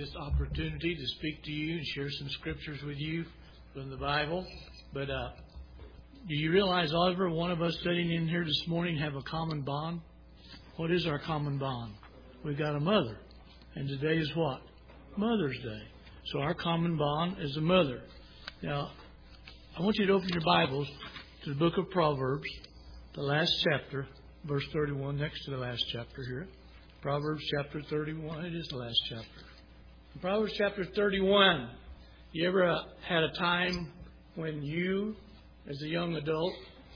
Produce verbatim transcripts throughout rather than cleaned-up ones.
this opportunity to speak to you and share some scriptures with you from the Bible. But uh, do you realize all every one of us sitting in here this morning have a common bond? What is our common bond? We've got a mother. And today is what? Mother's Day. So our common bond is a mother. Now, I want you to open your Bibles to the book of Proverbs, the last chapter, verse thirty-one, next to the last chapter here. Proverbs chapter thirty-one. It is the last chapter. In Proverbs chapter thirty-one. You ever uh, had a time when you, as a young adult,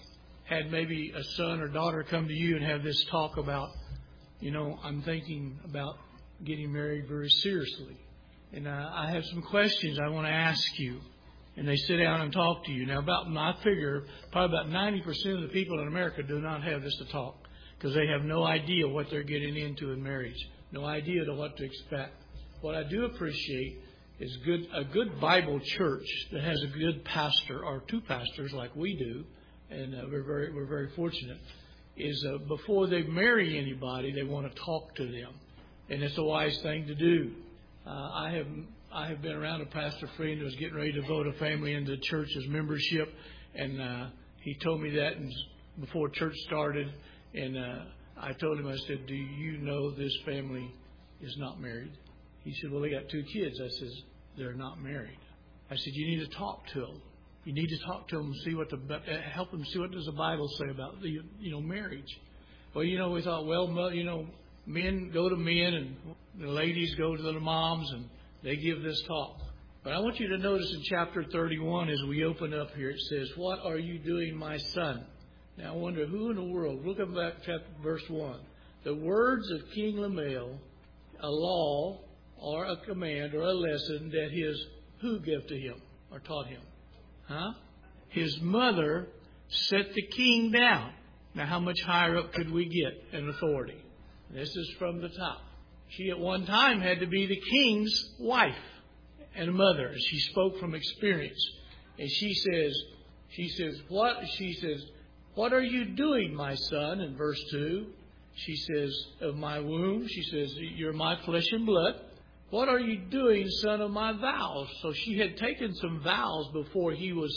had maybe a son or daughter come to you and have this talk about, you know, I'm thinking about getting married very seriously. And uh, I have some questions I want to ask you. And they sit down and talk to you. Now, about my figure, probably about ninety percent of the people in America do not have this to talk because they have no idea what they're getting into in marriage, no idea to what to expect. What I do appreciate is good a good Bible church that has a good pastor or two pastors like we do, and uh, we're very we're very fortunate. Is uh, before they marry anybody, they want to talk to them, and it's a wise thing to do. Uh, I have I have been around a pastor friend who was getting ready to vote a family into church's membership, and uh, he told me that and before church started, and uh, I told him, I said, do you know this family is not married? He said, well, they got two kids. I said, they're not married. I said, you need to talk to them. You need to talk to them and see what the help them see what does the Bible say about the you know marriage. Well, you know, we thought, well, you know, men go to men and the ladies go to the moms and they give this talk. But I want you to notice in chapter thirty-one, as we open up here, it says, what are you doing, my son? Now, I wonder who in the world, look at back chapter verse one. The words of King Lemuel, a law or a command or a lesson that his who gave to him or taught him? Huh? His mother set the king down. Now, how much higher up could we get in authority? This is from the top. She at one time had to be the king's wife and mother. She spoke from experience. And she says, she says, what? She says, what are you doing, my son? In verse two, she says, of my womb. She says, you're my flesh and blood. What are you doing, son of my vows? So she had taken some vows before he was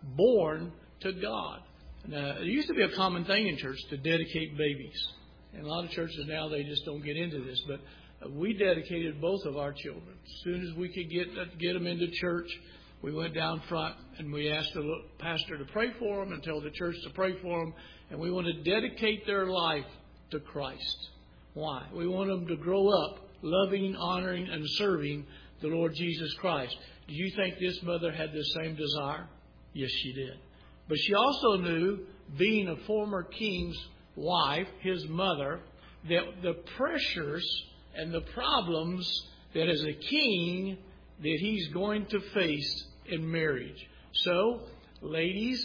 born to God. Now, it used to be a common thing in church to dedicate babies. And a lot of churches now, they just don't get into this. But we dedicated both of our children. As soon as we could get get them into church, we went down front and we asked the pastor to pray for them and tell the church to pray for them. And we want to dedicate their life to Christ. Why? We want them to grow up loving, honoring, and serving the Lord Jesus Christ. Do you think this mother had the same desire? Yes, she did. But she also knew, being a former king's wife, his mother, that the pressures and the problems that as a king that he's going to face in marriage. So, ladies,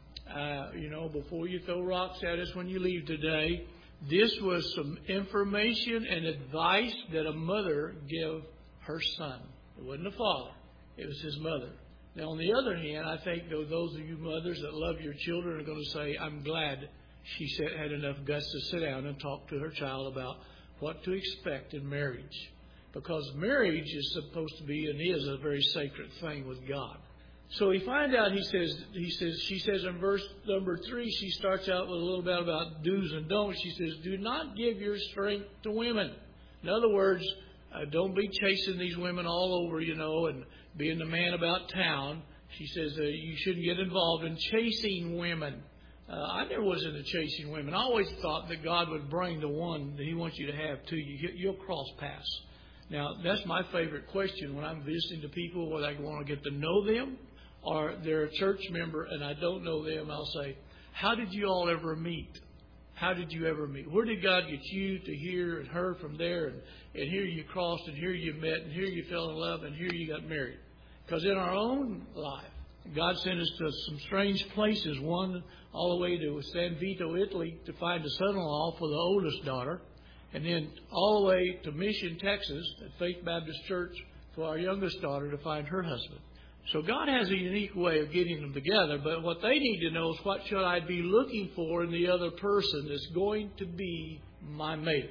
uh, you know, before you throw rocks at us when you leave today, this was some information and advice that a mother gave her son. It wasn't a father. It was his mother. Now, on the other hand, I think those of you mothers that love your children are going to say, I'm glad she had enough guts to sit down and talk to her child about what to expect in marriage. Because marriage is supposed to be and is a very sacred thing with God. So we find out, he says, he says, she says in verse number three, she starts out with a little bit about do's and don'ts. She says, do not give your strength to women. In other words, uh, don't be chasing these women all over, you know, and being the man about town. She says uh, you shouldn't get involved in chasing women. Uh, I never was into chasing women. I always thought that God would bring the one that he wants you to have to you. You'll cross paths. Now, that's my favorite question when I'm visiting to people, whether I want to get to know them or they're a church member and I don't know them. I'll say, how did you all ever meet? How did you ever meet? Where did God get you to hear and her from there? And, and here you crossed and here you met and here you fell in love and here you got married. Because in our own life, God sent us to some strange places. One all the way to San Vito, Italy to find a son-in-law for the oldest daughter. And then all the way to Mission, Texas at Faith Baptist Church for our youngest daughter to find her husband. So God has a unique way of getting them together. But what they need to know is what should I be looking for in the other person that's going to be my mate.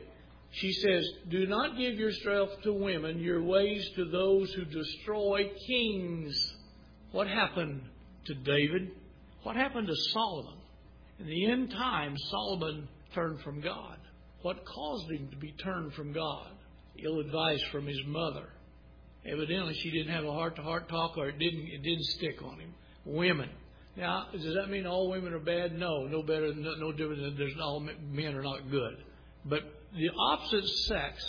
She says, do not give yourself to women, your ways to those who destroy kings. What happened to David? What happened to Solomon? In the end times, Solomon turned from God. What caused him to be turned from God? Ill advice from his mother. Evidently, she didn't have a heart-to-heart talk, or it didn't it didn't stick on him. Women. Now, does that mean all women are bad? No, no better, no, no different than there's all men are not good. But the opposite sex,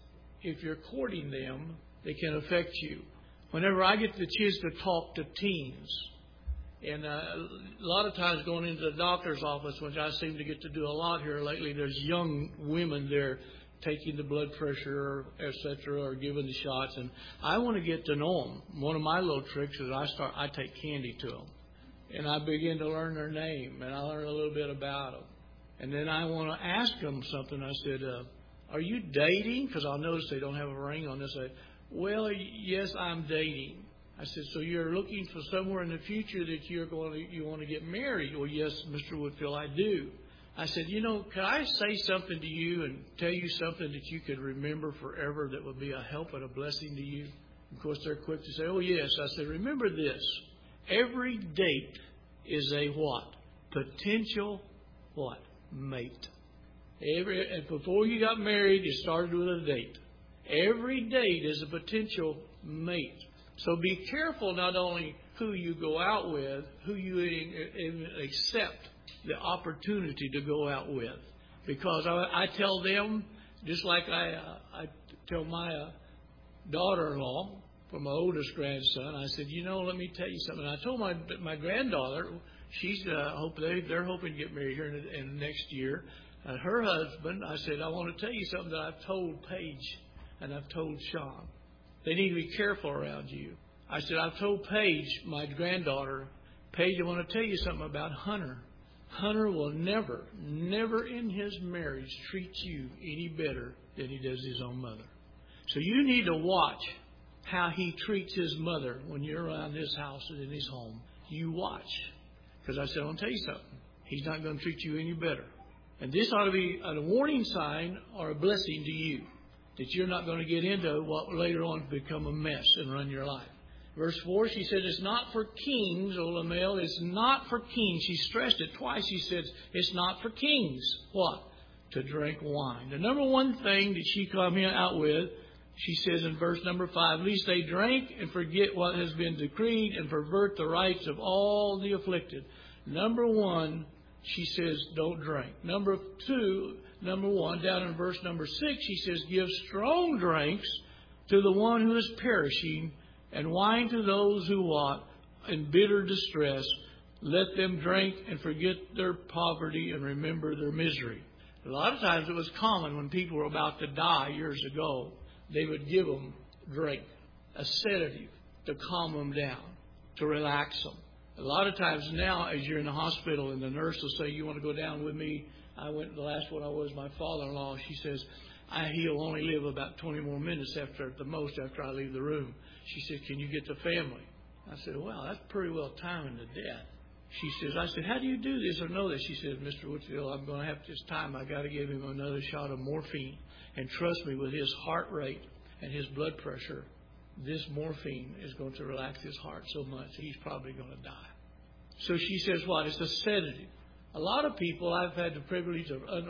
if you're courting them, they can affect you. Whenever I get the chance to talk to teens, and uh, a lot of times going into the doctor's office, which I seem to get to do a lot here lately, there's young women there taking the blood pressure, et cetera, or giving the shots, and I want to get to know them. One of my little tricks is I start, I take candy to them, and I begin to learn their name, and I learn a little bit about them. And then I want to ask them something. I said, uh, are you dating? Because I'll notice they don't have a ring on this. I said, well, yes, I'm dating. I said, so you're looking for somewhere in the future that you're going to, you want to get married? Well, yes, Mister Woodfield, I do. I said, you know, can I say something to you and tell you something that you could remember forever that would be a help and a blessing to you? Of course, they're quick to say, oh, yes. I said, remember this. Every date is a what? Potential what? Mate. Every, and before you got married, you started with a date. Every date is a potential mate. So be careful not only who you go out with, who you even accept the opportunity to go out with. Because I, I tell them, just like I, uh, I tell my uh, daughter-in-law, for my oldest grandson, I said, you know, let me tell you something. I told my my granddaughter, she's uh, hope they they're hoping to get married here in, in next year. Uh, her husband, I said, I want to tell you something that I've told Paige and I've told Sean. They need to be careful around you. I said, I've told Paige, my granddaughter, Paige, I want to tell you something about Hunter. Hunter will never, never in his marriage treat you any better than he does his own mother. So you need to watch how he treats his mother when you're around his house and in his home. You watch. Because I said, I want to tell you something. He's not going to treat you any better. And this ought to be a warning sign or a blessing to you, that you're not going to get into what later on become a mess and run your life. Verse four, she said, it's not for kings, O Lamel, it's not for kings. She stressed it twice. She said, it's not for kings. What? To drink wine. The number one thing that she come here out with, she says in verse number five, lest they drink and forget what has been decreed and pervert the rights of all the afflicted. Number one, she says, don't drink. Number two, number one, down in verse number six, she says, give strong drinks to the one who is perishing, and wine to those who want in bitter distress. Let them drink and forget their poverty and remember their misery. A lot of times it was common when people were about to die years ago, they would give them drink, a sedative to calm them down, to relax them. A lot of times now, as you're in the hospital and the nurse will say, you want to go down with me? I went, the last one I was, my father-in-law, she says, I, he'll only live about twenty more minutes after, at the most, after I leave the room. She said, can you get the family? I said, well, that's pretty well timing to death. She says, I said, how do you do this or know this? She says, Mister Whitfield, I'm going to have this time. I got to give him another shot of morphine. And trust me, with his heart rate and his blood pressure, this morphine is going to relax his heart so much he's probably going to die. So she says, what? It's a sedative. A lot of people, I've had the privilege of, uh,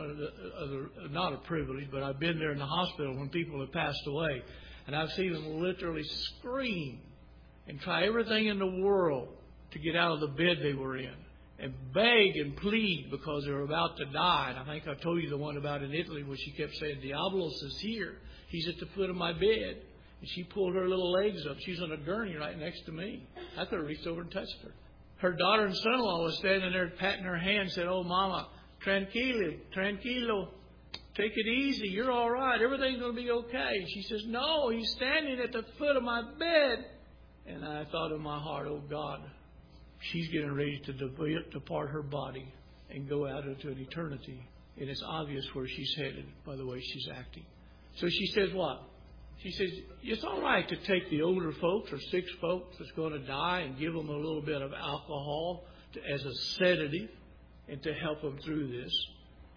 uh, not a privilege, but I've been there in the hospital when people have passed away. And I've seen them literally scream and try everything in the world to get out of the bed they were in, and beg and plead because they were about to die. And I think I told you the one about in Italy where she kept saying, Diabolos is here. He's at the foot of my bed. And she pulled her little legs up. She's on a gurney right next to me. I could have reached over and touched her. Her daughter and son-in-law was standing there patting her hand and said, oh, Mama, tranquilo, tranquilo. Take it easy. You're all right. Everything's going to be okay. And she says, no, he's standing at the foot of my bed. And I thought in my heart, oh, God, she's getting ready to depart her body and go out into an eternity. And it's obvious where she's headed by the way she's acting. So she says what? She says, it's all right to take the older folks or sick folks that's going to die and give them a little bit of alcohol to, as a sedative and to help them through this.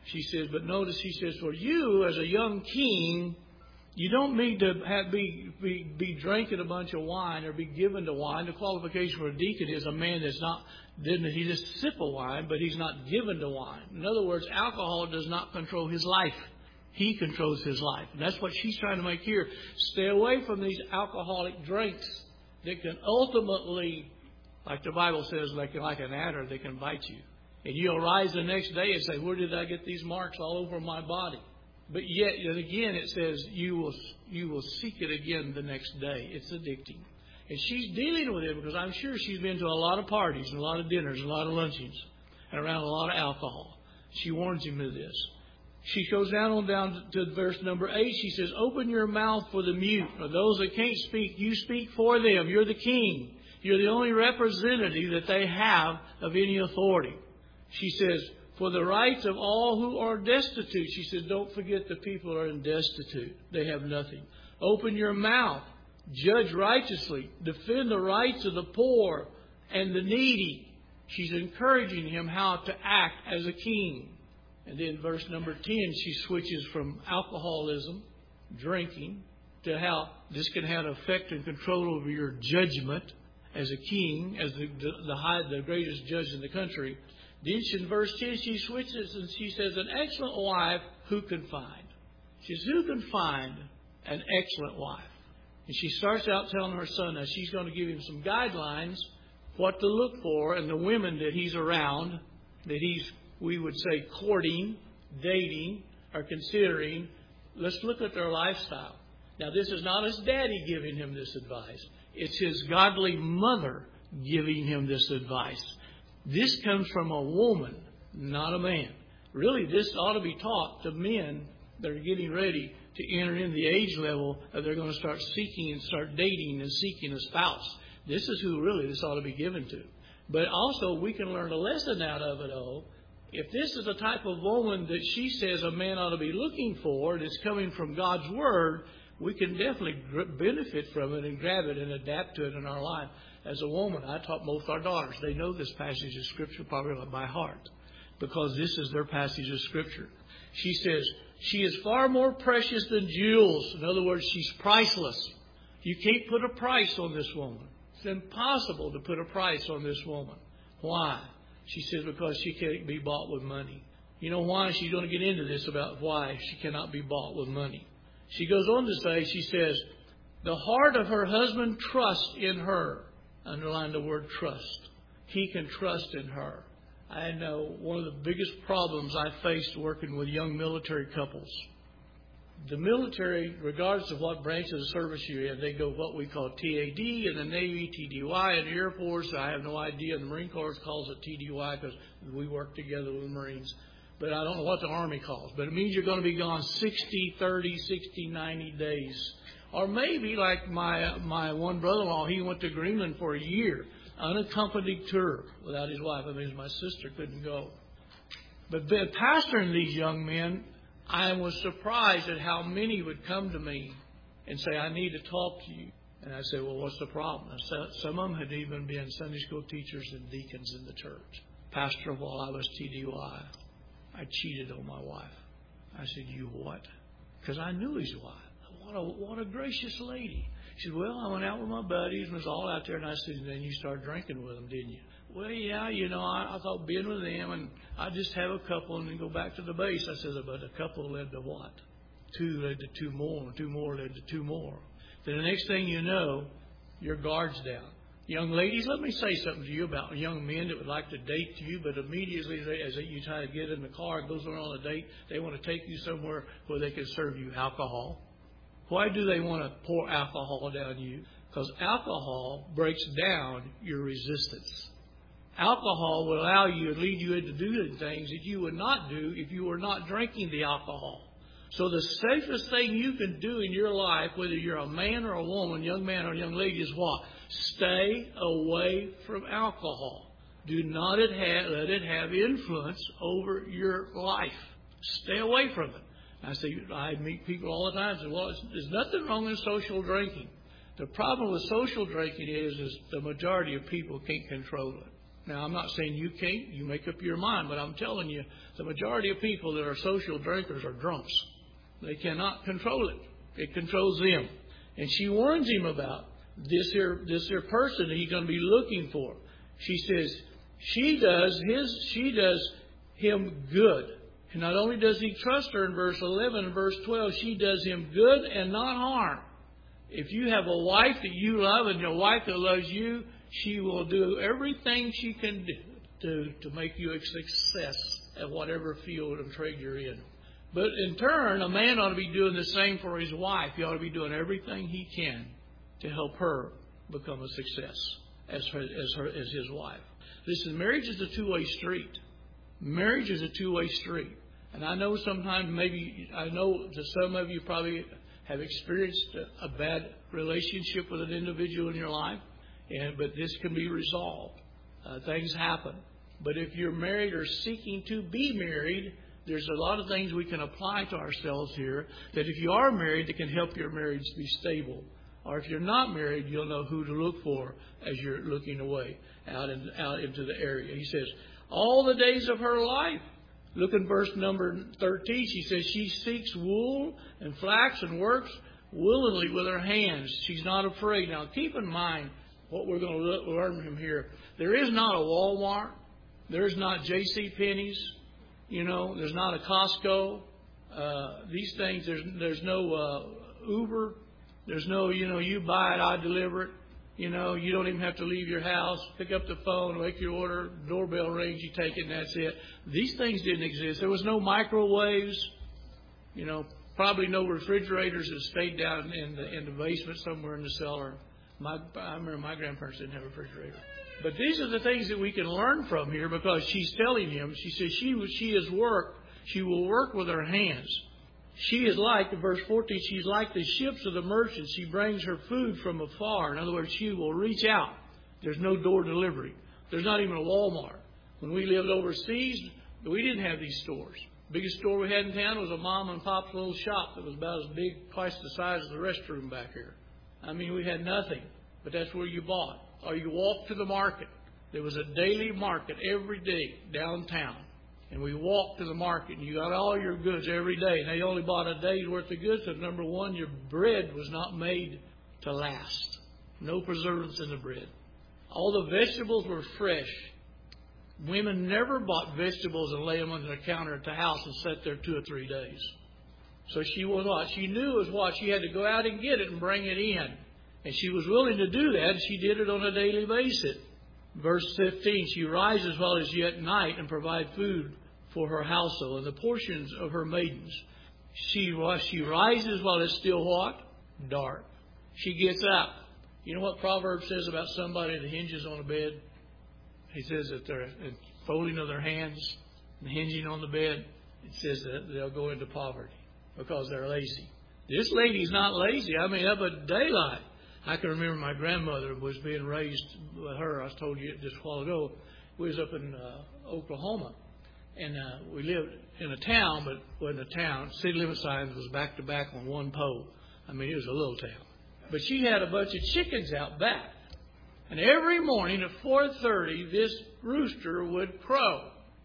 She says, but notice, she says, for you as a young king, you don't need to have, be, be, be drinking a bunch of wine or be given to wine. The qualification for a deacon is a man that's not, didn't he just sip of wine, but he's not given to wine. In other words, alcohol does not control his life. He controls his life. And that's what she's trying to make here. Stay away from these alcoholic drinks that can ultimately, like the Bible says, like, like an adder, they can bite you. And you'll rise the next day and say, where did I get these marks all over my body? But yet, and again, it says you will you will seek it again the next day. It's addicting. And she's dealing with it because I'm sure she's been to a lot of parties and a lot of dinners and a lot of luncheons and around a lot of alcohol. She warns him of this. She goes down on down to, to verse number eight. She says, open your mouth for the mute. For those that can't speak, you speak for them. You're the king. You're the only representative that they have of any authority. She says, for the rights of all who are destitute. She says, don't forget the people who are in destitute. They have nothing. Open your mouth. Judge righteously. Defend the rights of the poor and the needy. She's encouraging him how to act as a king. And then verse number ten, she switches from alcoholism, drinking, to how this can have effect and control over your judgment as a king, as the, the, the, high, the greatest judge in the country. Then in verse ten, she switches and she says, an excellent wife, who can find? She says, who can find an excellent wife? And she starts out telling her son that she's going to give him some guidelines, what to look for, and the women that he's around, that he's, we would say, courting, dating, or considering. Let's look at their lifestyle. Now, this is not his daddy giving him this advice. It's his godly mother giving him this advice. This comes from a woman, not a man. Really, this ought to be taught to men that are getting ready to enter in the age level that they're going to start seeking and start dating and seeking a spouse. This is who really this ought to be given to. But also, we can learn a lesson out of it all. If this is the type of woman that she says a man ought to be looking for, and it's coming from God's Word, we can definitely benefit from it and grab it and adapt to it in our life. As a woman, I taught both our daughters. They know this passage of Scripture probably by heart because this is their passage of Scripture. She says, she is far more precious than jewels. In other words, she's priceless. You can't put a price on this woman. It's impossible to put a price on this woman. Why? She says because she can't be bought with money. You know why? She's going to get into this about why she cannot be bought with money. She goes on to say, she says, the heart of her husband trusts in her. Underline the word trust. He can trust in her. I know one of the biggest problems I faced working with young military couples. The military, regardless of what branch of the service you're in, they go what we call T A D, in the Navy, T D Y, in the Air Force. I have no idea. The Marine Corps calls it T D Y because we work together with the Marines. But I don't know what the Army calls. But it means you're going to be gone sixty, thirty, sixty, ninety days. Or maybe like my my one brother-in-law, he went to Greenland for a year, unaccompanied tour without his wife. I mean, my sister couldn't go. But pastoring these young men, I was surprised at how many would come to me and say, I need to talk to you. And I said, well, what's the problem? I said, some of them had even been Sunday school teachers and deacons in the church. Pastor, while I was T D Y, I cheated on my wife. I said, you what? Because I knew his wife. What a, what a gracious lady. She said, well, I went out with my buddies and was all out there. And I said, then you started drinking with them, didn't you? Well, yeah, you know, I, I thought being with them and I'd just have a couple and then go back to the base. I said, but a couple led to what? Two led to two more, and two more led to two more. Then the next thing you know, your guard's down. Young ladies, let me say something to you about young men that would like to date you, but immediately they, as you try to get in the car and goes on a date, they want to take you somewhere where they can serve you alcohol. Why do they want to pour alcohol down you? Because alcohol breaks down your resistance. Alcohol will allow you and lead you into doing things that you would not do if you were not drinking the alcohol. So the safest thing you can do in your life, whether you're a man or a woman, young man or young lady, is what? Stay away from alcohol. Do not let it have influence over your life. Stay away from it. I say, I meet people all the time and say, well, there's nothing wrong with social drinking. The problem with social drinking is, is the majority of people can't control it. Now, I'm not saying you can't. You make up your mind. But I'm telling you, the majority of people that are social drinkers are drunks. They cannot control it. It controls them. And she warns him about this here, this here person that he's going to be looking for. She says, she does his, she does him good. And not only does he trust her in verse eleven and verse twelve, she does him good and not harm. If you have a wife that you love and your wife that loves you, she will do everything she can do to, to make you a success at whatever field of trade you're in. But in turn, a man ought to be doing the same for his wife. He ought to be doing everything he can to help her become a success as her, as her, as his wife. Listen, marriage is a two-way street. Marriage is a two-way street. And I know sometimes maybe, I know that some of you probably have experienced a, a bad relationship with an individual in your life, and but this can be resolved. Uh, things happen. But if you're married or seeking to be married, there's a lot of things we can apply to ourselves here that if you are married, that can help your marriage be stable. Or if you're not married, you'll know who to look for as you're looking away out, in, out into the area. He says, all the days of her life. Look in verse number thirteen. She says she seeks wool and flax and works willingly with her hands. She's not afraid. Now, keep in mind what we're going to learn from here. There is not a Walmart. There's not J C Penney's. You know, there's not a Costco. Uh, these things, there's there's no uh, Uber. There's no, you know, you buy it, I deliver it. You know, you don't even have to leave your house. Pick up the phone, make your order, doorbell rings, you take it, and that's it. These things didn't exist. There was no microwaves. You know, probably no refrigerators that stayed down in the in the basement somewhere in the cellar. My, I remember my grandparents didn't have a refrigerator. But these are the things that we can learn from here because she's telling him, she says she she is work, she will work with her hands. She is like, in verse fourteen, she's like the ships of the merchants. She brings her food from afar. In other words, she will reach out. There's no door delivery. There's not even a Walmart. When we lived overseas, we didn't have these stores. The biggest store we had in town was a mom and pop's little shop that was about as big, twice the size of the restroom back here. I mean, we had nothing, but that's where you bought. Or you walked to the market. There was a daily market every day downtown. And we walked to the market, and you got all your goods every day. And they only bought a day's worth of goods. So, number one, your bread was not made to last. No preservatives in the bread. All the vegetables were fresh. Women never bought vegetables and lay them on the counter at the house and sat there two or three days. So she was what? She knew it was what? She had to go out and get it and bring it in. And she was willing to do that, and she did it on a daily basis. Verse fifteen, she rises while it's yet night and provides food for her household and the portions of her maidens. She, she rises while it's still what? Dark. She gets up. You know what Proverbs says about somebody that hinges on a bed? He says that they're folding of their hands and hinging on the bed. It says that they'll go into poverty because they're lazy. This lady's not lazy. I mean, up at daylight. I can remember my grandmother was being raised with her. I told you just a while ago. We was up in uh, Oklahoma, and uh, we lived in a town, but wasn't a town. City limit signs was back to back on one pole. I mean, it was a little town. But she had a bunch of chickens out back, and every morning at four thirty, this rooster would crow.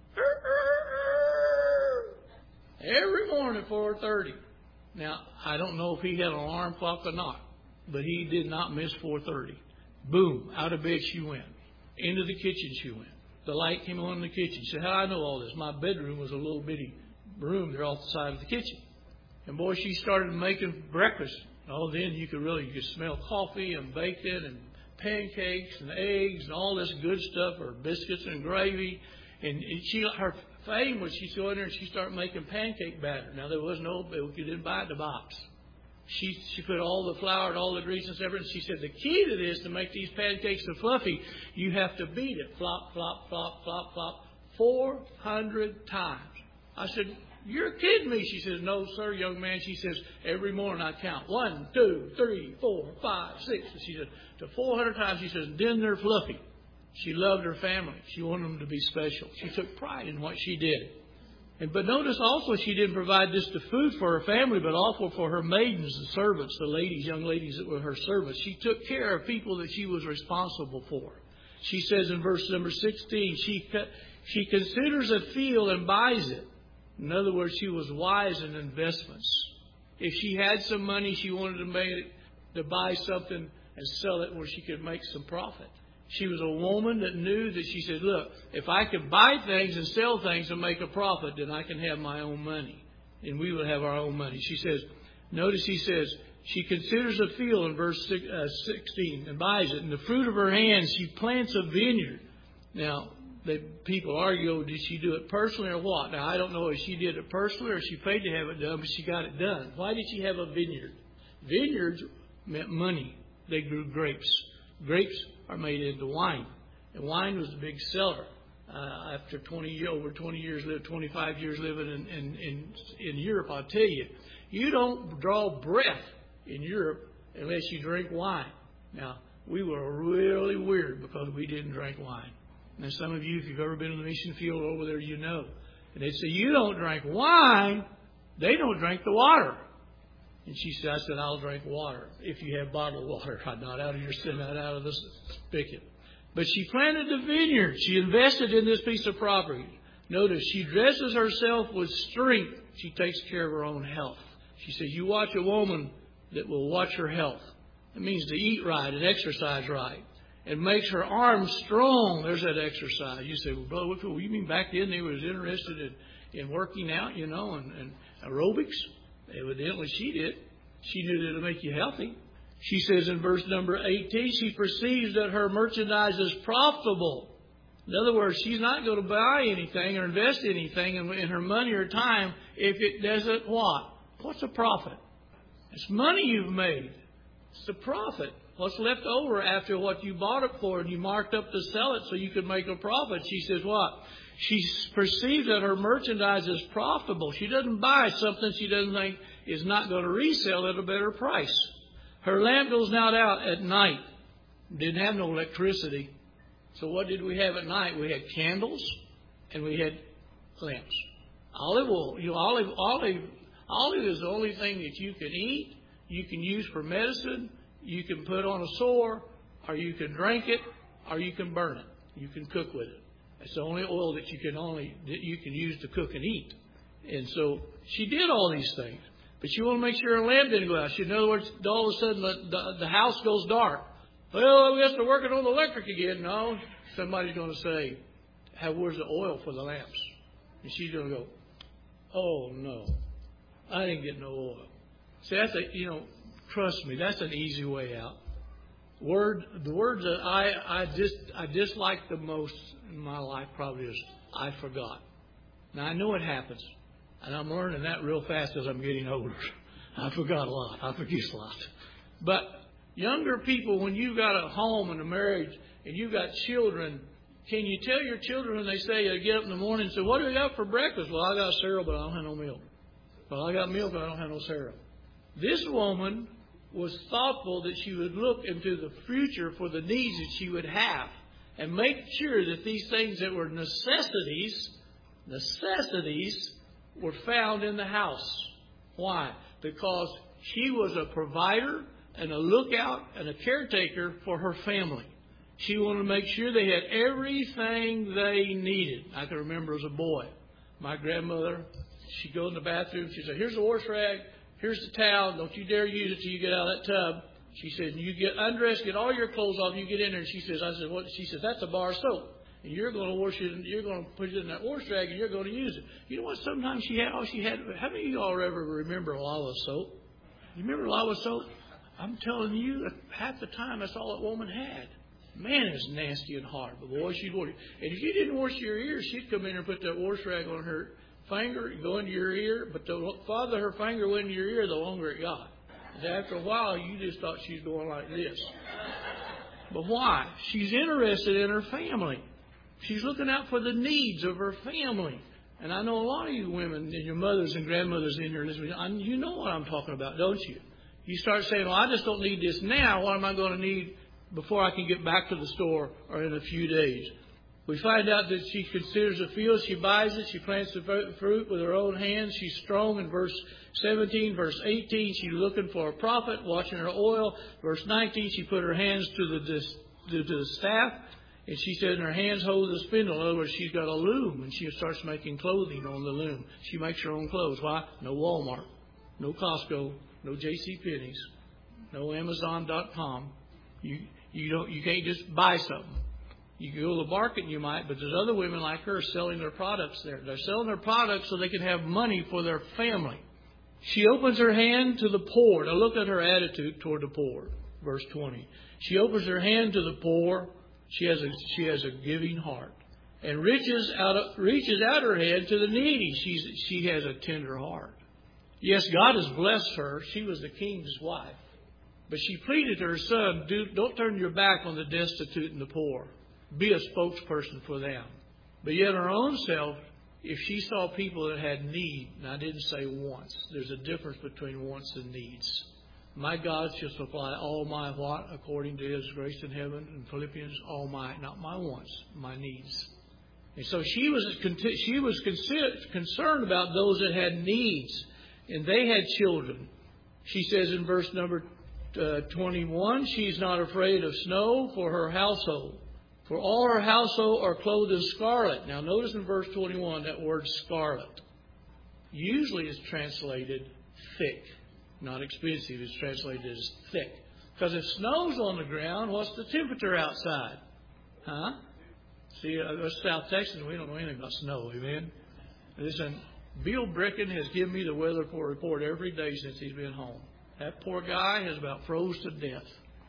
Every morning at four thirty. Now, I don't know if he had an alarm clock or not. But he did not miss four thirty. Boom, out of bed she went. Into the kitchen she went. The light came on in the kitchen. She said, how do I know all this? My bedroom was a little bitty room there off the side of the kitchen. And boy, she started making breakfast. Oh, then you could really, you could smell coffee and bacon and pancakes and eggs and all this good stuff, or biscuits and gravy. And she, her fame was she'd go in there and she started making pancake batter. Now, there was no, you didn't buy it in the box. She she put all the flour and all the grease and everything. She said, the key to this, to make these pancakes so fluffy, you have to beat it. Flop, flop, flop, flop, flop, four hundred times. I said, you're kidding me. She says, no, sir, young man. She says, every morning I count. One, two, three, four, five, six. And she said, to four hundred times, she says, then they're fluffy. She loved her family. She wanted them to be special. She took pride in what she did. And, but notice also she didn't provide just the food for her family, but also for her maidens, the servants, the ladies, young ladies that were her servants. She took care of people that she was responsible for. She says in verse number sixteen, she, she considers a field and buys it. In other words, she was wise in investments. If she had some money, she wanted to make it, to buy something and sell it where she could make some profit. She was a woman that knew that she said, look, if I could buy things and sell things and make a profit, then I can have my own money. And we will have our own money. She says, notice he says, she considers a field in verse sixteen and buys it. And the fruit of her hands, she plants a vineyard. Now, the people argue, oh, did she do it personally or what? Now, I don't know if she did it personally or she paid to have it done, but she got it done. Why did she have a vineyard? Vineyards meant money. They grew grapes. Grapes are made into wine. And wine was a big seller. Uh, after twenty, over twenty years, lived twenty-five years living in, in, in, in Europe, I'll tell you, you don't draw breath in Europe unless you drink wine. Now, we were really weird because we didn't drink wine. Now, some of you, if you've ever been in the mission field over there, you know. And they'd say, you don't drink wine. They don't drink the water. And she said, I said, I'll drink water if you have bottled water, not out of your not out of the spigot. But she planted the vineyard. She invested in this piece of property. Notice, she dresses herself with strength. She takes care of her own health. She says, you watch a woman that will watch her health. It means to eat right and exercise right. It makes her arms strong. There's that exercise. You say, well, Brother Whitfield, you mean back then they was interested in, in working out, you know, and, and aerobics? Evidently she did. She knew that it would make you healthy. She says in verse number eighteen, she perceives that her merchandise is profitable. In other words, she's not going to buy anything or invest anything in, in her money or time if it doesn't what? What's a profit? It's money you've made. It's the profit. What's left over after what you bought it for and you marked up to sell it so you could make a profit. She says what? She perceives that her merchandise is profitable. She doesn't buy something she doesn't think is not going to resell at a better price. Her lamp goes not out at night. Didn't have no electricity. So what did we have at night? We had candles and we had lamps. Olive oil. You know, olive, olive, olive is the only thing that you can eat, you can use for medicine, you can put on a sore, or you can drink it, or you can burn it. You can cook with it. It's the only oil that you can only that you can use to cook and eat. And so she did all these things. But she wanted to make sure her lamp didn't go out. She, in other words, all of a sudden the, the, the house goes dark. Well, I guess they're working on the electric again. No, somebody's going to say, hey, where's the oil for the lamps? And she's going to go, oh, no, I didn't get no oil. See, that's a, you know, trust me, that's an easy way out. Word, the words that I, I just, I dislike the most in my life probably is, I forgot. Now, I know it happens. And I'm learning that real fast as I'm getting older. I forgot a lot. I forget a lot. But younger people, when you've got a home and a marriage and you've got children, can you tell your children when they say, you get up in the morning and say, what do we got for breakfast? Well, I got cereal, but I don't have no milk. Well, I got milk, but I don't have no cereal. This woman was thoughtful that she would look into the future for the needs that she would have and make sure that these things that were necessities, necessities, were found in the house. Why? Because she was a provider and a lookout and a caretaker for her family. She wanted to make sure they had everything they needed. I can remember as a boy, my grandmother, she'd go in the bathroom, she'd say, here's the wash rag, here's the towel, don't you dare use it till you get out of that tub. She said, you get undressed, get all your clothes off, you get in there. And she says, I said, what? She says, that's a bar of soap. And you're going to wash it, and you're going to put it in that wash rag, and you're going to use it. You know what? Sometimes she had all she had. How many of you all ever remember Lala soap? You remember Lala soap? I'm telling you, half the time that's all that woman had. Man, it's nasty and hard. But boy, she'd wash it. And if you didn't wash your ears, she'd come in and put that wash rag on her finger and go into your ear. But the farther her finger went into your ear, the longer it got. And after a while, you just thought she was going like this. But why? She's interested in her family. She's looking out for the needs of her family. And I know a lot of you women and your mothers and grandmothers in here listening. You know what I'm talking about, don't you? You start saying, well, I just don't need this now. What am I going to need before I can get back to the store or in a few days? We find out that she considers a field. She buys it. She plants the fruit with her own hands. She's strong in verse seventeen. Verse eighteen, she's looking for a profit, watching her oil. Verse nineteen, she put her hands to the, to the staff. And she said, in her hands hold the spindle. In other words, she's got a loom, and she starts making clothing on the loom. She makes her own clothes. Why? No Walmart, no Costco, no J C Penney's, no Amazon dot com. You you don't you can't just buy something. You can go to the market, and you might, but there's other women like her selling their products there. They're selling their products so they can have money for their family. She opens her hand to the poor. Now look at her attitude toward the poor. Verse twenty. She opens her hand to the poor. She has a she has a giving heart, and reaches out reaches out her hand to the needy. She's she has a tender heart. Yes, God has blessed her. She was the king's wife, but she pleaded to her son, Do, "Don't turn your back on the destitute and the poor. Be a spokesperson for them." But yet, her own self, if she saw people that had need, and I didn't say wants. There's a difference between wants and needs. My God shall supply all my what? According to His grace in heaven. In Philippians, all my, not my wants, my needs. And so she was she was concerned about those that had needs, and they had children. She says in verse number uh, twenty-one, she's not afraid of snow for her household. For all her household are clothed in scarlet. Now notice in verse twenty-one that word scarlet. Usually it's translated thick. Not expensive, it's translated as thick. Because if snow's on the ground, what's the temperature outside? Huh? See, uh, us South Texans, we don't know anything about snow, amen? Listen, Bill Bricken has given me the weather report every day since he's been home. That poor guy has about froze to death.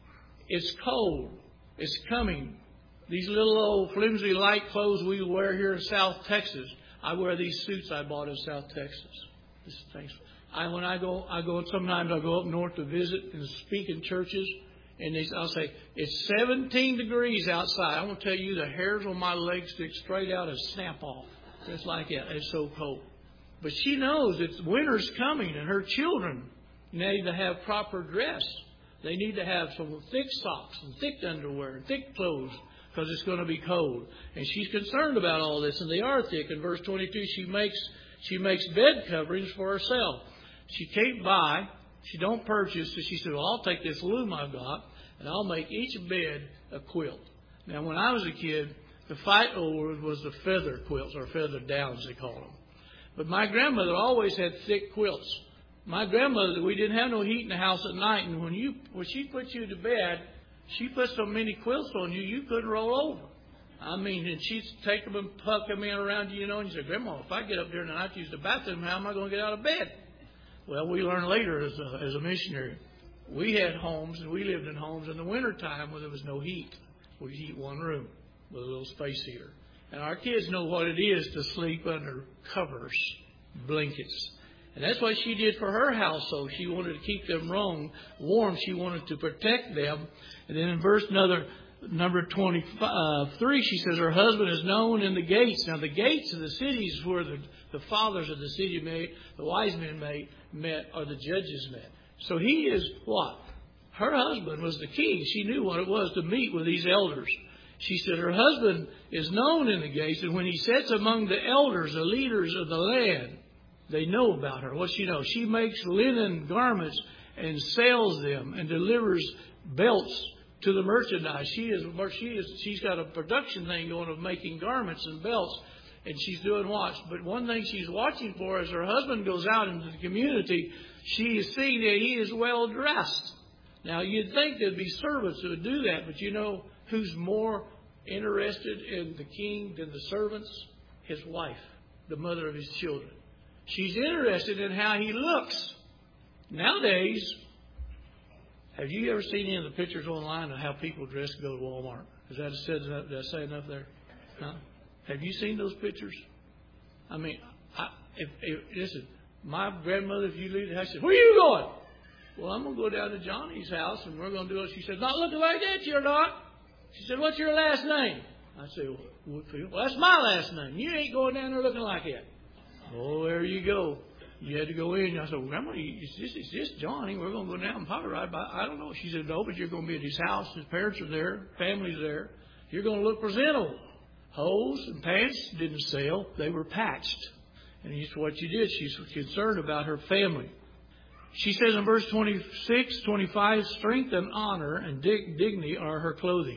It's cold. It's coming. These little old flimsy light clothes we wear here in South Texas, I wear these suits I bought in South Texas. This thing's I, when I go, I go. Sometimes I go up north to visit and speak in churches, and they, I'll say it's seventeen degrees outside. I'm going to tell you, the hairs on my legs stick straight out and snap off, just like that. It's so cold. But she knows that winter's coming, and her children need to have proper dress. They need to have some thick socks and thick underwear and thick clothes because it's going to be cold. And she's concerned about all this, and they are thick. In verse twenty-two, she makes she makes bed coverings for herself. She can't buy. She don't purchase. So she said, well, I'll take this loom I've got, and I'll make each bed a quilt. Now, when I was a kid, the fight over was the feather quilts, or feather downs, they call them. But my grandmother always had thick quilts. My grandmother, we didn't have no heat in the house at night, and when you when she put you to bed, she put so many quilts on you, you couldn't roll over. I mean, and she'd take them and puck them in around you, you know, and you say, Grandma, if I get up there tonight to use the bathroom, how am I going to get out of bed? Well, we learned later as a, as a missionary. We had homes, and we lived in homes in the wintertime where there was no heat. We'd heat one room with a little space heater. And our kids know what it is to sleep under covers, blankets. And that's what she did for her household. She wanted to keep them warm. She wanted to protect them. And then in verse another, number twenty-three, she says her husband is known in the gates. Now, the gates of the cities where the, the fathers of the city met, the wise men met, met, or the judges met. So he is what? Her husband was the king. She knew what it was to meet with these elders. She said her husband is known in the gates, and when he sits among the elders, the leaders of the land, they know about her. What she knows? She makes linen garments and sells them and delivers belts to the merchandise. She is, she is, she's got a production thing going of making garments and belts, and she's doing what? But one thing she's watching for as her husband goes out into the community, she is seeing that he is well dressed. Now, you'd think there'd be servants who would do that, but you know who's more interested in the king than the servants? His wife, the mother of his children. She's interested in how he looks. Nowadays, have you ever seen any of the pictures online of how people dress to go to Walmart? Is that said enough? Did I say enough there? Huh? Have you seen those pictures? I mean, I, if, if listen, my grandmother, if you leave the house, said, "Where are you going?" Well, I'm going to go down to Johnny's house, and we're going to do it. She said, "Not looking like that, you're not." She said, "What's your last name?" I said, "Woodfield." "Well, that's my last name. You ain't going down there looking like that." Oh, there you go. You had to go in. I said, well, "Grandma, is this, is this Johnny? We're going to go down and probably ride by." I don't know. She said, "No, but you're going to be at his house. His parents are there. Family's there. You're going to look presentable." Hose and pants didn't sell. They were patched. And that's what you did. She's concerned about her family. She says in verse twenty-six, twenty-five, strength and honor and dig- dignity are her clothing.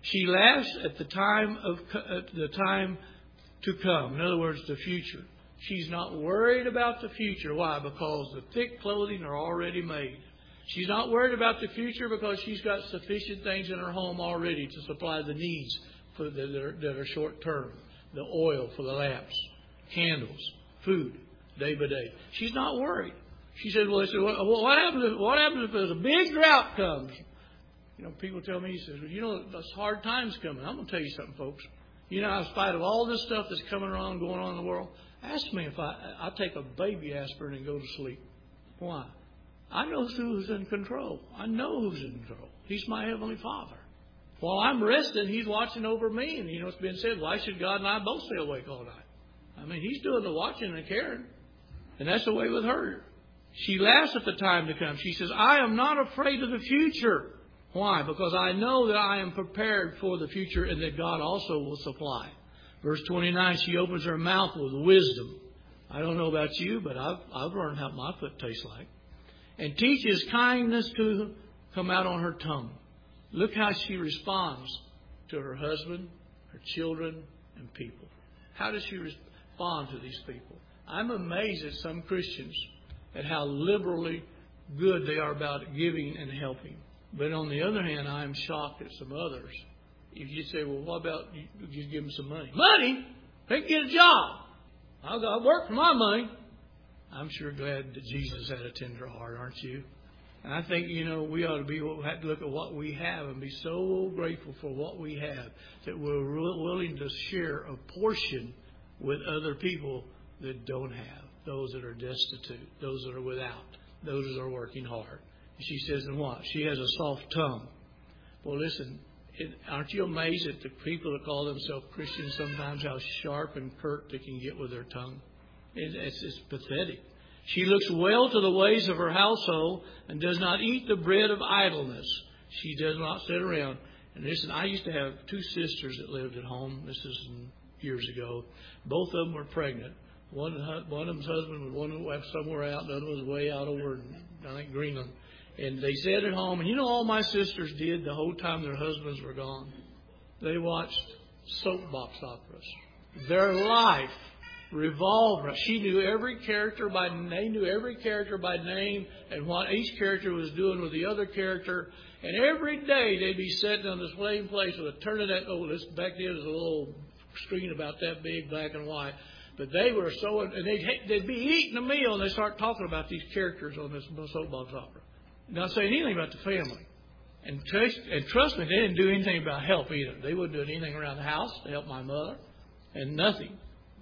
She laughs at the time of at the time to come. In other words, the future. She's not worried about the future. Why? Because the thick clothing are already made. She's not worried about the future because she's got sufficient things in her home already to supply the needs for the, that, are, that are short term. The oil for the lamps, candles, food, day by day. She's not worried. She said, well, said, what, what happens if, what happens if there's a big drought comes? You know, people tell me, he says, well, you know, there's hard times coming. I'm going to tell you something, folks. You know, in spite of all this stuff that's coming around, going on in the world, ask me if I, I take a baby aspirin and go to sleep. Why? I know who's in control. I know who's in control. He's my Heavenly Father. While I'm resting, He's watching over me. And you know, it's been said, why should God and I both stay awake all night? I mean, He's doing the watching and caring. And that's the way with her. She laughs at the time to come. She says, I am not afraid of the future. Why? Because I know that I am prepared for the future and that God also will supply. Verse twenty-nine, she opens her mouth with wisdom. I don't know about you, but I've, I've learned how my foot tastes like. And teaches kindness to come out on her tongue. Look how she responds to her husband, her children, and people. How does she respond to these people? I'm amazed at some Christians at how liberally good they are about giving and helping. But on the other hand, I am shocked at some others. If you say, well, what about you just give them some money? Money? They can get a job. I'll go work for my money. I'm sure glad that Jesus had a tender heart, aren't you? And I think, you know, we ought to be have to look at what we have and be so grateful for what we have that we're willing to share a portion with other people that don't have, those that are destitute, those that are without, those that are working hard. She says, and what? She has a soft tongue. Well, listen, it, aren't you amazed at the people that call themselves Christians sometimes, how sharp and curt they can get with their tongue? It, it's, it's pathetic. She looks well to the ways of her household and does not eat the bread of idleness. She does not sit around. And listen, I used to have two sisters that lived at home. This is years ago. Both of them were pregnant. One, one of them's husband was one was somewhere out. The other was way out over, I think, Greenland. And they sat at home. And you know all my sisters did the whole time their husbands were gone? They watched soapbox operas. Their life revolved around. She knew every character by they knew every character by name and what each character was doing with the other character. And every day they'd be sitting on this same place with a Turnitin. Oh, this back then was a little screen about that big, black and white. But they were so, and they'd, they'd be eating a meal and they start talking about these characters on this soapbox opera. Not saying anything about the family. And trust, and trust me, they didn't do anything about help either. They wouldn't do anything around the house to help my mother. And nothing.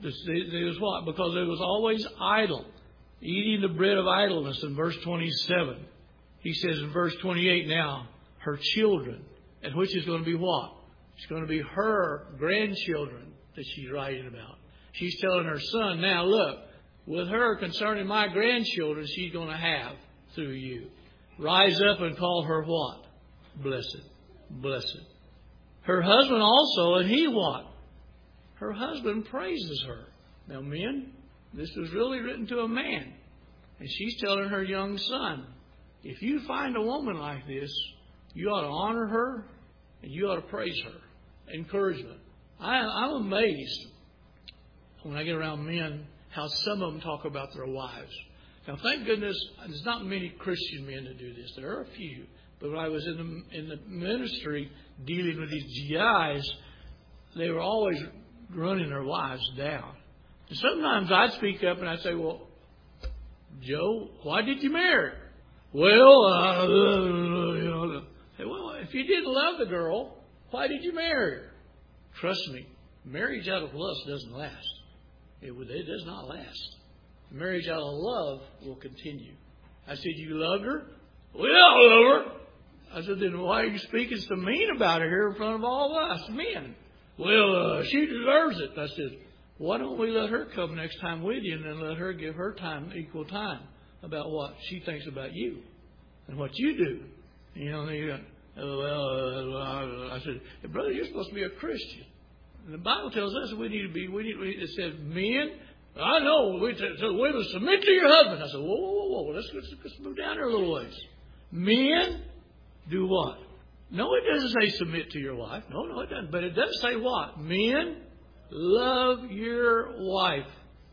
It was what? Because it was always idle. Eating the bread of idleness in verse twenty-seven. He says in verse twenty-eight now, her children. And which is going to be what? It's going to be her grandchildren that she's writing about. She's telling her son, now look, with her concerning my grandchildren, she's going to have through you. Rise up and call her what? Blessed. Blessed. Her husband also, and he what? Her husband praises her. Now, men, this was really written to a man. And she's telling her young son, if you find a woman like this, you ought to honor her and you ought to praise her. Encouragement. I, I'm amazed when I get around men how some of them talk about their wives. Now, thank goodness, there's not many Christian men that do this. There are a few. But when I was in the, in the ministry dealing with these G Is, they were always running their wives down. And sometimes I'd speak up and I'd say, well, Joe, why did you marry her? Well, uh, you know, say, well, if you didn't love the girl, why did you marry her? Trust me, marriage out of lust doesn't last. It, it does not last. Marriage out of love will continue. I said, you loved her? Well, I love her. I said, then why are you speaking so mean about her here in front of all of us men? Well, uh, she deserves it. I said, why don't we let her come next time with you and then let her give her time, equal time, about what she thinks about you and what you do. You know, they go, oh, well, uh, I said, hey, brother, you're supposed to be a Christian. And the Bible tells us we need to be, we need, it says, men, I know, we t- so women, submit to your husband. I said, whoa, whoa, whoa, let's, let's, let's move down there a little ways. Men, do what? No, it doesn't say submit to your wife. No, no, it doesn't. But it does say what? Men, love your wife.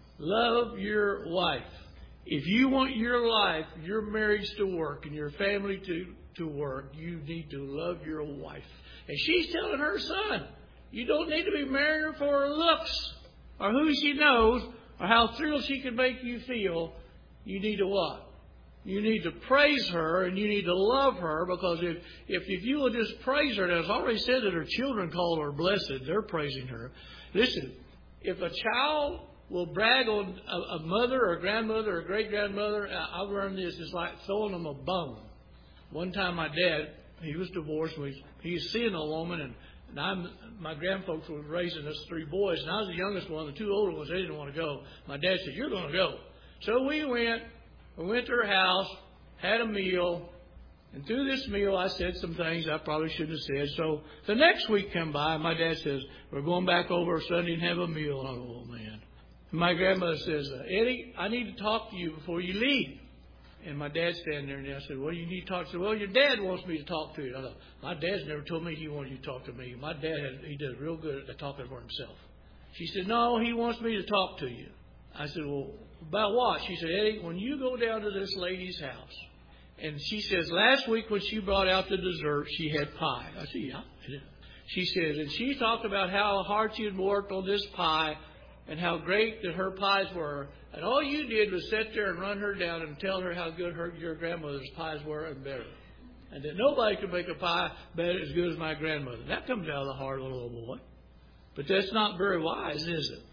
Love your wife. If you want your life, your marriage to work, and your family to, to work, you need to love your wife. And she's telling her son, you don't need to be marrying her for her looks, or who she knows, or how thrilled she can make you feel. You need to what? You need to praise her, and you need to love her, because if, if, if you will just praise her, and it's already said that her children call her blessed, they're praising her. Listen, if a child will brag on a, a mother or a grandmother or a great-grandmother, I've learned this, it's like throwing them a bone. One time my dad, he was divorced, he was seeing a woman, and, and I'm, my grandfolks were raising us three boys, and I was the youngest one. The two older ones, they didn't want to go. My dad said, you're going to go. So we went. We went to her house, had a meal, and through this meal I said some things I probably shouldn't have said. So the next week come by, and my dad says, we're going back over Sunday and have a meal. And I go, oh, man. And my grandmother says, Eddie, I need to talk to you before you leave. And my dad's standing there, and I said, well, you need to talk to me. Well, your dad wants me to talk to you. I thought, my dad's never told me he wanted you to talk to me. My dad, had, he does real good at talking for himself. She said, no, he wants me to talk to you. I said, well, about what? She said, Eddie, when you go down to this lady's house, and she says, last week when she brought out the dessert, she had pie. I said, yeah. She says, and she talked about how hard she had worked on this pie and how great that her pies were. And all you did was sit there and run her down and tell her how good her your grandmother's pies were and better. And that nobody could make a pie better as good as my grandmother. That comes out of the heart of a little boy. But that's not very wise, is it?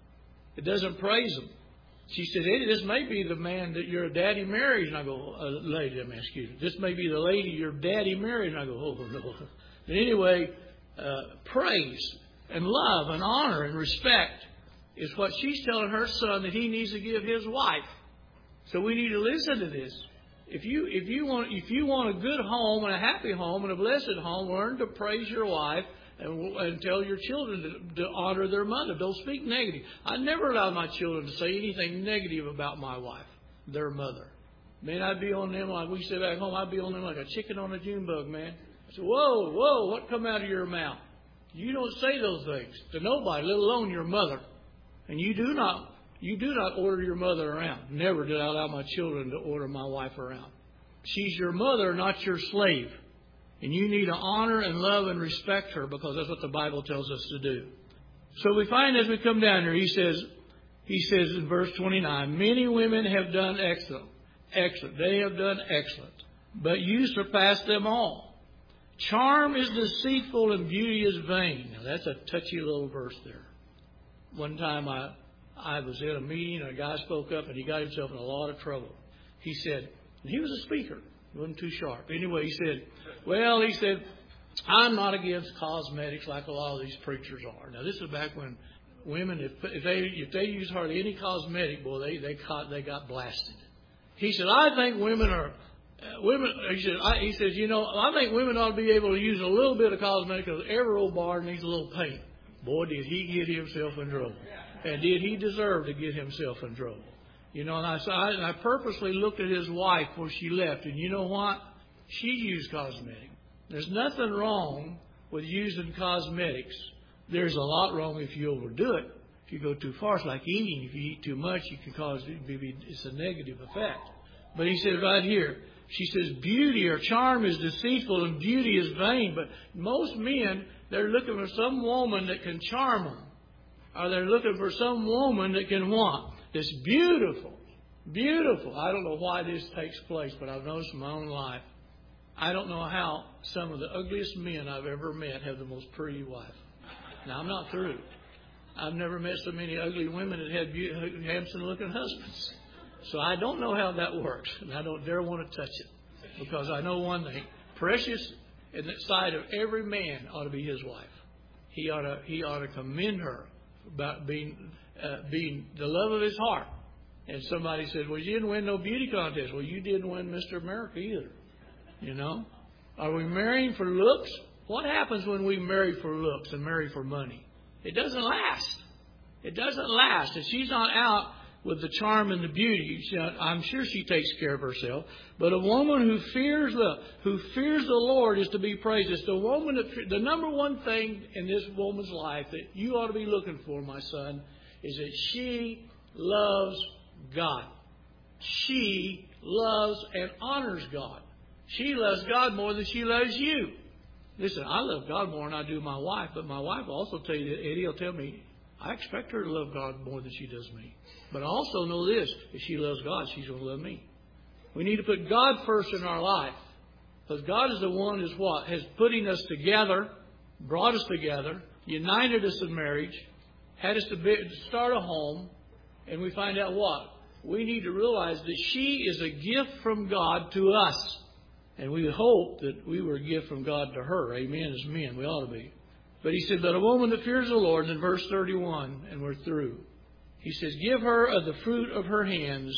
It doesn't praise them. She said, Eddie, this may be the man that your daddy marries. And I go, uh, lady, I mean, excuse me. This may be the lady your daddy marries. And I go, oh, no. But anyway, uh, praise and love and honor and respect is what she's telling her son that he needs to give his wife. So we need to listen to this. If you if you want if you want a good home and a happy home and a blessed home, learn to praise your wife. And, and tell your children to, to honor their mother. Don't speak negative. I never allow my children to say anything negative about my wife, their mother. Man, I'd be on them like we say back home. I'd be on them like a chicken on a June bug, man. I said, whoa, whoa, what come out of your mouth? You don't say those things to nobody, let alone your mother. And you do not, you do not order your mother around. Never did I allow my children to order my wife around. She's your mother, not your slave. And you need to honor and love and respect her, because that's what the Bible tells us to do. So we find as we come down here, he says, he says in verse twenty-nine, many women have done excellent. Excellent. They have done excellent. But you surpass them all. Charm is deceitful and beauty is vain. Now that's a touchy little verse there. One time I, I was at a meeting and a guy spoke up and he got himself in a lot of trouble. He said, and he was a speaker. He wasn't too sharp. Anyway, he said, well, he said, I'm not against cosmetics like a lot of these preachers are. Now, this is back when women, if, if they if they use hardly any cosmetic, boy, they they caught, they got blasted. He said, I think women are, uh, women, he said, I, he says, you know, I think women ought to be able to use a little bit of cosmetic because every old bar needs a little paint. Boy, did he get himself in trouble. And did he deserve to get himself in trouble. You know, and I, I, and I purposely looked at his wife before she left. And you know what? She used cosmetic. There's nothing wrong with using cosmetics. There's a lot wrong if you overdo it. If you go too far, it's like eating. If you eat too much, you can cause, it's a negative effect. But he says right here, she says, beauty or charm is deceitful and beauty is vain. But most men, they're looking for some woman that can charm them. Or they're looking for some woman that can what? That's beautiful. Beautiful. I don't know why this takes place, but I've noticed in my own life. I don't know how some of the ugliest men I've ever met have the most pretty wife. Now, I'm not through. I've never met so many ugly women that had handsome-looking husbands. So I don't know how that works, and I don't dare want to touch it. Because I know one thing. Precious in the sight of every man ought to be his wife. He ought to, he ought to commend her about being, uh, being the love of his heart. And somebody said, well, you didn't win no beauty contest. Well, you didn't win Mister America either. You know? Are we marrying for looks? What happens when we marry for looks and marry for money? It doesn't last. It doesn't last. If she's not out with the charm and the beauty. She, I'm sure she takes care of herself. But a woman who fears the who fears the Lord is to be praised. It's the woman that, the number one thing in this woman's life that you ought to be looking for, my son, is that she loves God. She loves and honors God. She loves God more than she loves you. Listen, I love God more than I do my wife, but my wife will also tell you that Eddie will tell me, I expect her to love God more than she does me. But I also know this, if she loves God, she's going to love me. We need to put God first in our life. Because God is the one who's what? Has putting us together, brought us together, united us in marriage, had us to, be, to start a home, and we find out what? We need to realize that she is a gift from God to us. And we hope that we were a gift from God to her. Amen, as men, we ought to be. But he said, but a woman that fears the Lord, in verse thirty-one, and we're through. He says, give her of the fruit of her hands,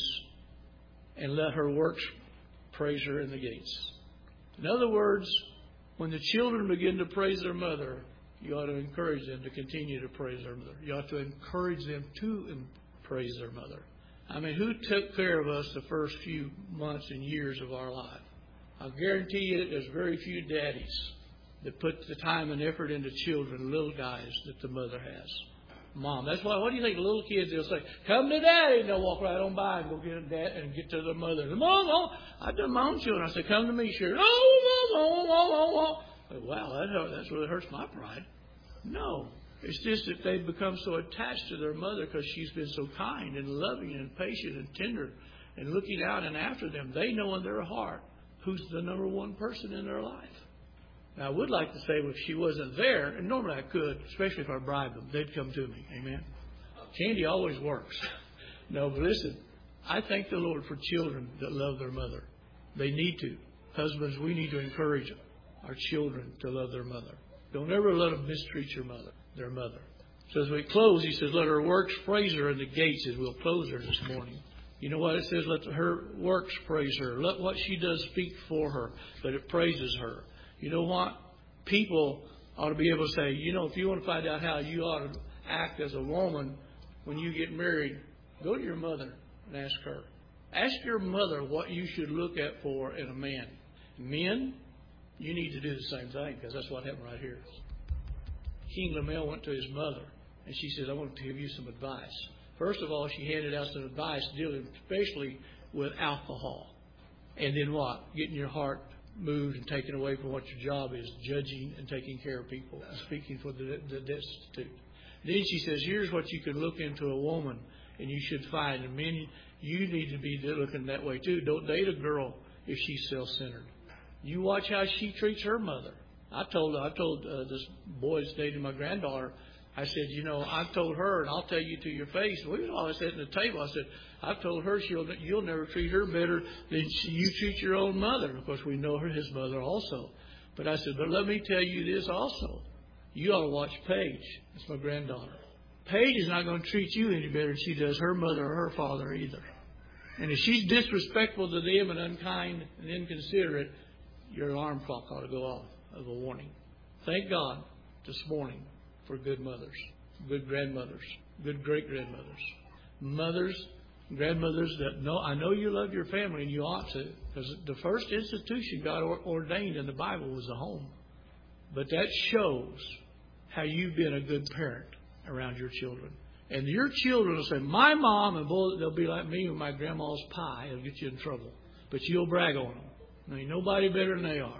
and let her works praise her in the gates. In other words, when the children begin to praise their mother, you ought to encourage them to continue to praise their mother. You ought to encourage them to praise their mother. I mean, who took care of us the first few months and years of our life? I guarantee you that there's very few daddies that put the time and effort into children, little guys, that the mother has. Mom, that's why, what do you think? Little kids, they'll say, come to daddy, and they'll walk right on by and go get a dad and get to their mother. Mom, oh, I've done my own children. I say, come to me, sure. Oh, mom, oh, oh, oh, oh. Wow, that hurt, that's really hurts my pride. No. It's just that they've become so attached to their mother because she's been so kind and loving and patient and tender and looking out and after them. They know in their heart who's the number one person in their life. Now, I would like to say, well, if she wasn't there, and normally I could, especially if I bribed them, they'd come to me. Amen. Candy always works. No, but listen, I thank the Lord for children that love their mother. They need to. Husbands, we need to encourage our children to love their mother. Don't ever let them mistreat your mother, their mother. So as we close, he says, let her works praise her in the gates, as we'll close her this morning. You know what it says? Let her works praise her. Let what she does speak for her, but it praises her. You know what? People ought to be able to say, you know, if you want to find out how you ought to act as a woman when you get married, go to your mother and ask her. Ask your mother what you should look at for in a man. Men, you need to do the same thing, because that's what happened right here. King Lemuel went to his mother, and she said, I want to give you some advice. First of all, she handed out some advice dealing especially with alcohol. And then what? Getting your heart moved and taken away from what your job is, judging and taking care of people, speaking for the, the destitute. Then she says, here's what you can look into a woman, and you should find. And men, you need to be looking that way too. Don't date a girl if she's self-centered. You watch how she treats her mother. I told I told uh, this boy that's dating my granddaughter, I said, you know, I've told her, and I'll tell you to your face. We always sat at the table. I said, I've told her she'll you'll never treat her better than you treat your own mother. Of course, we know her, his mother also. But I said, but let me tell you this also. You ought to watch Paige. That's my granddaughter. Paige is not going to treat you any better than she does her mother or her father either. And if she's disrespectful to them and unkind and inconsiderate, your alarm clock ought to go off of a warning. Thank God this morning for good mothers, good grandmothers, good great-grandmothers, mothers, grandmothers that know, I know you love your family, and you ought to, because the first institution God ordained in the Bible was the home. But that shows how you've been a good parent around your children. And your children will say, my mom, and boy, they'll be like me with my grandma's pie. It'll get you in trouble. But you'll brag on them. There ain't nobody better than they are.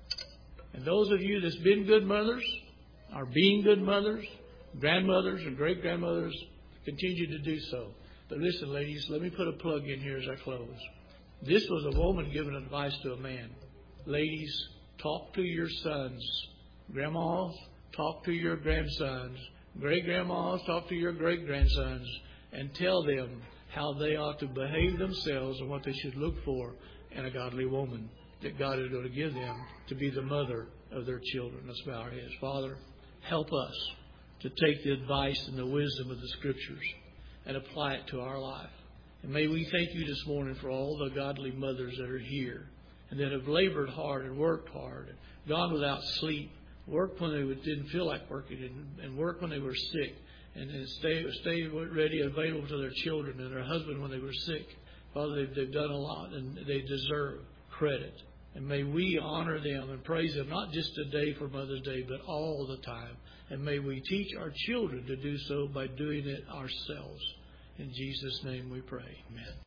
And those of you that's been good mothers, are being good mothers, grandmothers and great-grandmothers, continue to do so. But listen, ladies, let me put a plug in here as I close. This was a woman giving advice to a man. Ladies, talk to your sons. Grandmas, talk to your grandsons. Great-grandmas, talk to your great-grandsons. And tell them how they ought to behave themselves and what they should look for in a godly woman that God is going to give them to be the mother of their children. Let's bow our heads. Father, help us to take the advice and the wisdom of the Scriptures and apply it to our life. And may we thank you this morning for all the godly mothers that are here and that have labored hard and worked hard and gone without sleep, worked when they didn't feel like working, and, and worked when they were sick, and, and stay stay ready, available to their children and their husband when they were sick. Father, they've, they've done a lot, and they deserve credit. And may we honor them and praise them, not just today for Mother's Day, but all the time. And may we teach our children to do so by doing it ourselves. In Jesus' name we pray. Amen.